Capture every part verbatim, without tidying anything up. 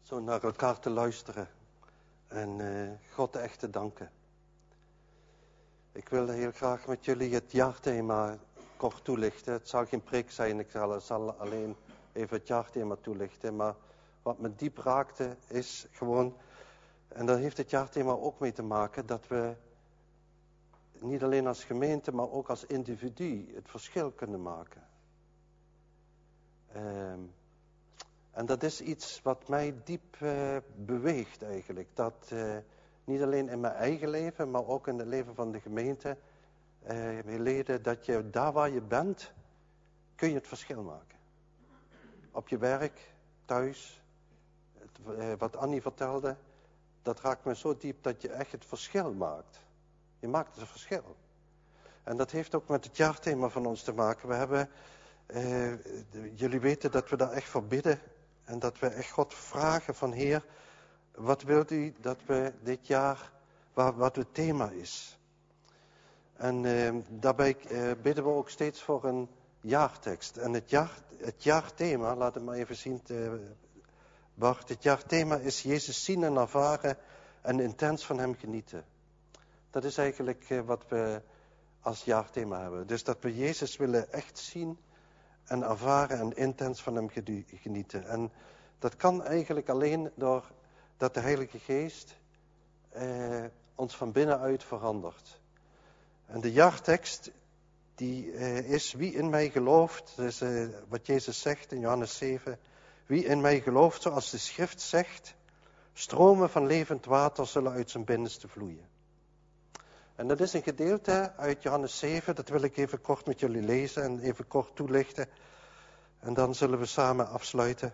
zo naar elkaar te luisteren en uh, God echt te danken. Ik wil heel graag met jullie het jaarthema kort toelichten. Het zal geen preek zijn, ik zal, zal alleen even het jaarthema toelichten. Maar wat me diep raakte is gewoon, en daar heeft het jaarthema ook mee te maken, dat we niet alleen als gemeente, maar ook als individu het verschil kunnen maken. Um, en dat is iets wat mij diep uh, beweegt eigenlijk. Dat uh, niet alleen in mijn eigen leven, maar ook in het leven van de gemeente. Uh, leden, dat je daar waar je bent, kun je het verschil maken. Op je werk, thuis, het, uh, wat Annie vertelde, dat raakt me zo diep dat je echt het verschil maakt. Je maakt het verschil. En dat heeft ook met het jaarthema van ons te maken. We hebben, uh, jullie weten dat we daar echt voor bidden. En dat we echt God vragen van Heer, wat wilt u dat we dit jaar, wat, wat het thema is. En uh, daarbij uh, bidden we ook steeds voor een jaartekst. En het, jaar, het jaarthema, laat het maar even zien, uh, Bart. Het jaarthema is Jezus zien en ervaren en intens van hem genieten. Dat is eigenlijk uh, wat we als jaarthema hebben. Dus dat we Jezus willen echt zien en ervaren en intens van hem genieten. En dat kan eigenlijk alleen door dat de Heilige Geest eh, ons van binnenuit verandert. En de jaartekst die eh, is wie in mij gelooft, dus eh, wat Jezus zegt in Johannes zeven. Wie in mij gelooft, zoals de schrift zegt, stromen van levend water zullen uit zijn binnenste vloeien. En dat is een gedeelte uit Johannes zeven, dat wil ik even kort met jullie lezen en even kort toelichten. En dan zullen we samen afsluiten.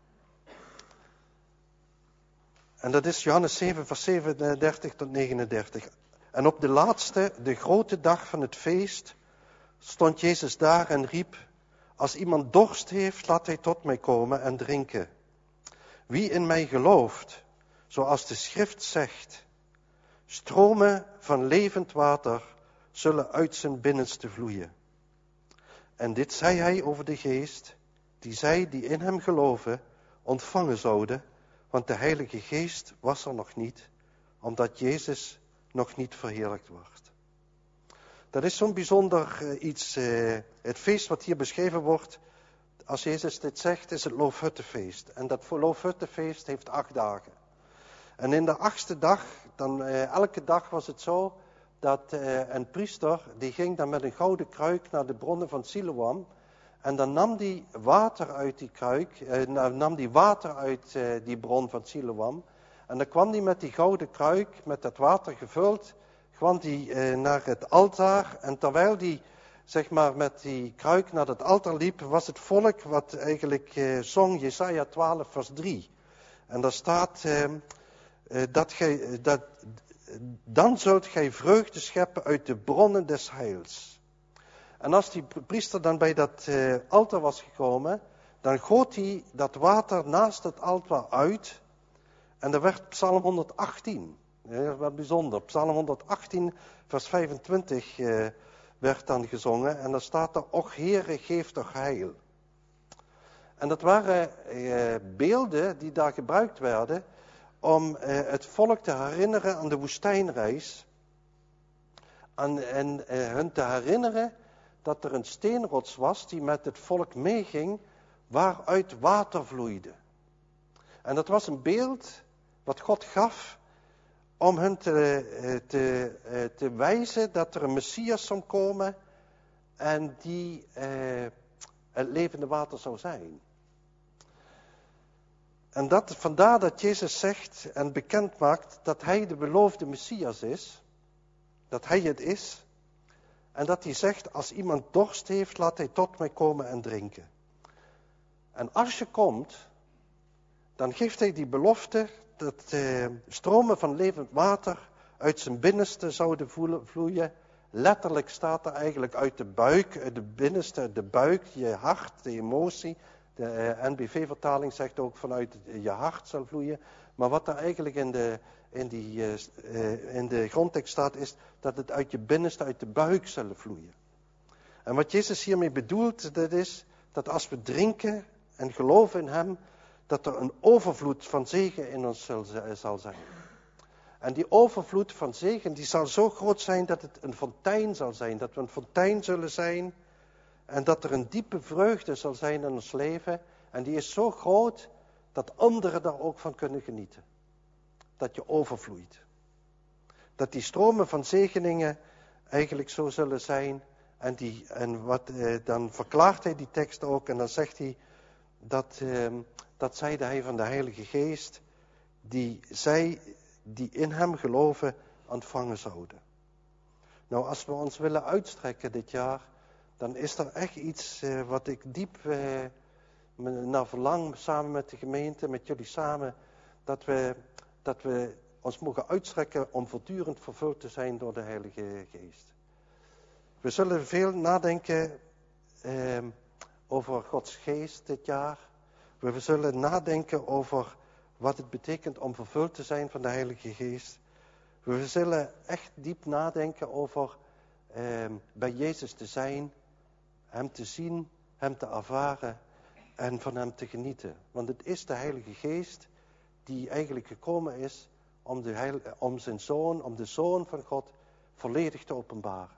En dat is Johannes zeven, vers zevenendertig tot negenendertig. En op de laatste, de grote dag van het feest, stond Jezus daar en riep, als iemand dorst heeft, laat hij tot mij komen en drinken. Wie in mij gelooft, zoals de schrift zegt, stromen van levend water zullen uit zijn binnenste vloeien. En dit zei hij over de geest, die zij die in hem geloven, ontvangen zouden, want de Heilige Geest was er nog niet, omdat Jezus nog niet verheerlijkt wordt. Dat is zo'n bijzonder uh, iets, uh, het feest wat hier beschreven wordt, als Jezus dit zegt, is het Loofhuttenfeest. En dat Loofhuttenfeest heeft acht dagen. En in de achtste dag, dan, uh, elke dag was het zo, dat uh, een priester, die ging dan met een gouden kruik naar de bronnen van Siloam. En dan nam die water uit die kruik, uh, nam die water uit uh, die bron van Siloam. En dan kwam die met die gouden kruik, met dat water gevuld, kwam die uh, naar het altaar. En terwijl die, zeg maar, met die kruik naar het altaar liep, was het volk wat eigenlijk uh, zong Jesaja twaalf vers drie. En daar staat, uh, uh, dat gij, dat, dan zult gij vreugde scheppen uit de bronnen des heils. En als die priester dan bij dat uh, altaar was gekomen, dan goot hij dat water naast het altaar uit. En er werd Psalm honderdachttien. Ja, wat bijzonder. Psalm honderdachttien, vers vijfentwintig uh, werd dan gezongen. En dan staat er, och Heere, geef toch heil. En dat waren uh, beelden die daar gebruikt werden om uh, het volk te herinneren aan de woestijnreis. En, en uh, hun te herinneren dat er een steenrots was die met het volk meeging, waaruit water vloeide. En dat was een beeld wat God gaf om hen te, te, te wijzen dat er een Messias zou komen en die eh, het levende water zou zijn. En dat, vandaar dat Jezus zegt en bekend maakt dat hij de beloofde Messias is, dat hij het is, en dat hij zegt, als iemand dorst heeft, laat hij tot mij komen en drinken. En als je komt, dan geeft hij die belofte dat eh, stromen van levend water uit zijn binnenste zouden vloeien. Letterlijk staat er eigenlijk uit de buik, uit de binnenste, de buik, je hart, de emotie. De eh, N B V-vertaling zegt ook vanuit je hart zal vloeien. Maar wat er eigenlijk in de, in, die, uh, in de grondtekst staat, is dat het uit je binnenste, uit de buik zal vloeien. En wat Jezus hiermee bedoelt, dat is dat als we drinken en geloven in hem, dat er een overvloed van zegen in ons zal zijn. En die overvloed van zegen, die zal zo groot zijn dat het een fontein zal zijn. Dat we een fontein zullen zijn. En dat er een diepe vreugde zal zijn in ons leven. En die is zo groot dat anderen daar ook van kunnen genieten. Dat je overvloeit. Dat die stromen van zegeningen eigenlijk zo zullen zijn. En, die, en wat, eh, dan verklaart hij die tekst ook. En dan zegt hij dat, eh, dat zeide hij van de Heilige Geest. Die zij die in hem geloven ontvangen zouden. Nou, als we ons willen uitstrekken dit jaar. Dan is er echt iets eh, wat ik diep eh, naar verlang. Samen met de gemeente, met jullie samen. Dat we, dat we ons mogen uitstrekken om voortdurend vervuld te zijn door de Heilige Geest. We zullen veel nadenken eh, over Gods Geest dit jaar. We zullen nadenken over wat het betekent om vervuld te zijn van de Heilige Geest. We zullen echt diep nadenken over eh, bij Jezus te zijn, hem te zien, hem te ervaren en van hem te genieten. Want het is de Heilige Geest die eigenlijk gekomen is om, de heil, om zijn Zoon, om de Zoon van God volledig te openbaren.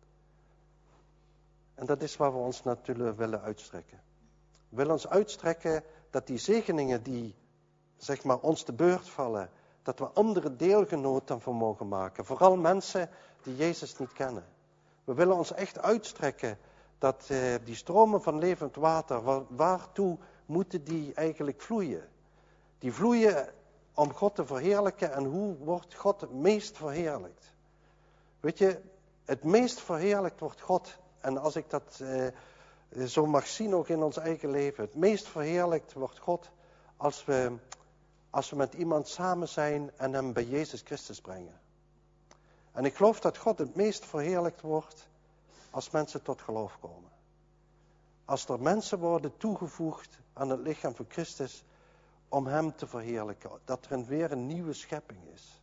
En dat is waar we ons natuurlijk willen uitstrekken. We willen ons uitstrekken dat die zegeningen die zeg maar ons te beurt vallen, dat we andere deelgenoten van mogen maken. Vooral mensen die Jezus niet kennen. We willen ons echt uitstrekken dat eh, die stromen van levend water, waar, waartoe moeten die eigenlijk vloeien? Die vloeien om God te verheerlijken. En hoe wordt God het meest verheerlijkt? Weet je, het meest verheerlijkt wordt God. En als ik dat eh, zo mag zien ook in ons eigen leven. Het meest verheerlijkt wordt God als we, als we met iemand samen zijn en hem bij Jezus Christus brengen. En ik geloof dat God het meest verheerlijkt wordt als mensen tot geloof komen. Als er mensen worden toegevoegd aan het lichaam van Christus om hem te verheerlijken. Dat er een, weer een nieuwe schepping is.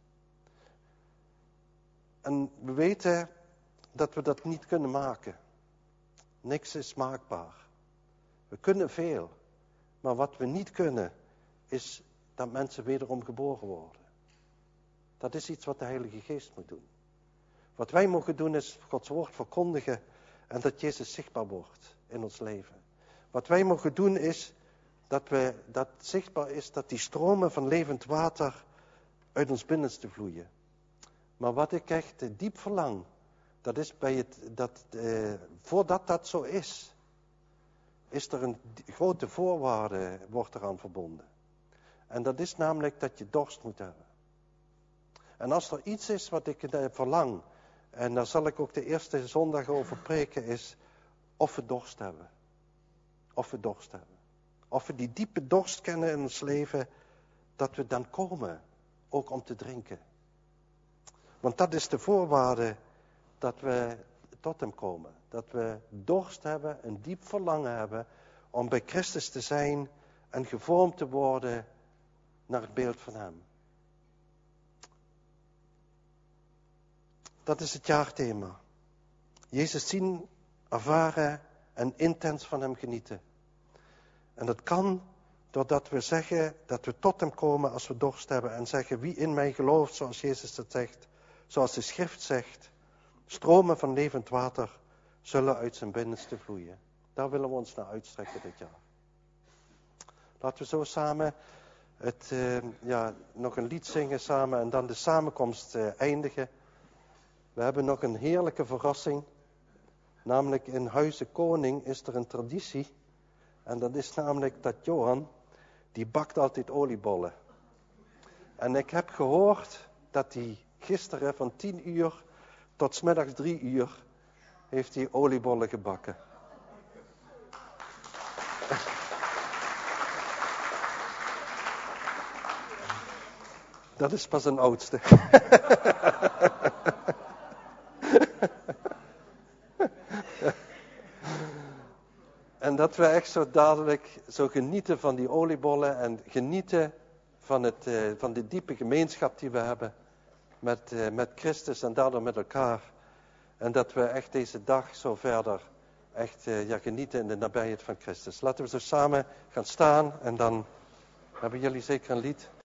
En we weten dat we dat niet kunnen maken. Niks is maakbaar. We kunnen veel. Maar wat we niet kunnen is dat mensen wederom geboren worden. Dat is iets wat de Heilige Geest moet doen. Wat wij mogen doen is Gods woord verkondigen en dat Jezus zichtbaar wordt in ons leven. Wat wij mogen doen is dat, we, dat zichtbaar is dat die stromen van levend water uit ons binnenste vloeien. Maar wat ik echt diep verlang, dat is bij het, dat, eh, voordat dat zo is, is er een grote voorwaarde, wordt eraan verbonden. En dat is namelijk dat je dorst moet hebben. En als er iets is wat ik eh, verlang, en daar zal ik ook de eerste zondag over preken, is of we dorst hebben. Of we dorst hebben. Of we die diepe dorst kennen in ons leven, dat we dan komen, ook om te drinken. Want dat is de voorwaarde dat we tot hem komen. Dat we dorst hebben, een diep verlangen hebben om bij Christus te zijn en gevormd te worden naar het beeld van hem. Dat is het jaarthema. Jezus zien, ervaren en intens van hem genieten. En dat kan doordat we zeggen dat we tot hem komen als we dorst hebben. En zeggen wie in mij gelooft, zoals Jezus dat zegt. Zoals de schrift zegt. Stromen van levend water zullen uit zijn binnenste vloeien. Daar willen we ons naar uitstrekken dit jaar. Laten we zo samen het, uh, ja, nog een lied zingen samen en dan de samenkomst uh, eindigen. We hebben nog een heerlijke verrassing. Namelijk in Huize Koning is er een traditie. En dat is namelijk dat Johan, die bakt altijd oliebollen. En ik heb gehoord dat hij gisteren van tien uur tot 's middags drie uur heeft hij oliebollen gebakken. Dat is pas een oudste. En dat we echt zo dadelijk zo genieten van die oliebollen en genieten van, het, uh, van de diepe gemeenschap die we hebben met, uh, met Christus en daardoor met elkaar. En dat we echt deze dag zo verder echt uh, ja, genieten in de nabijheid van Christus. Laten we zo samen gaan staan en dan Hebben jullie zeker een lied?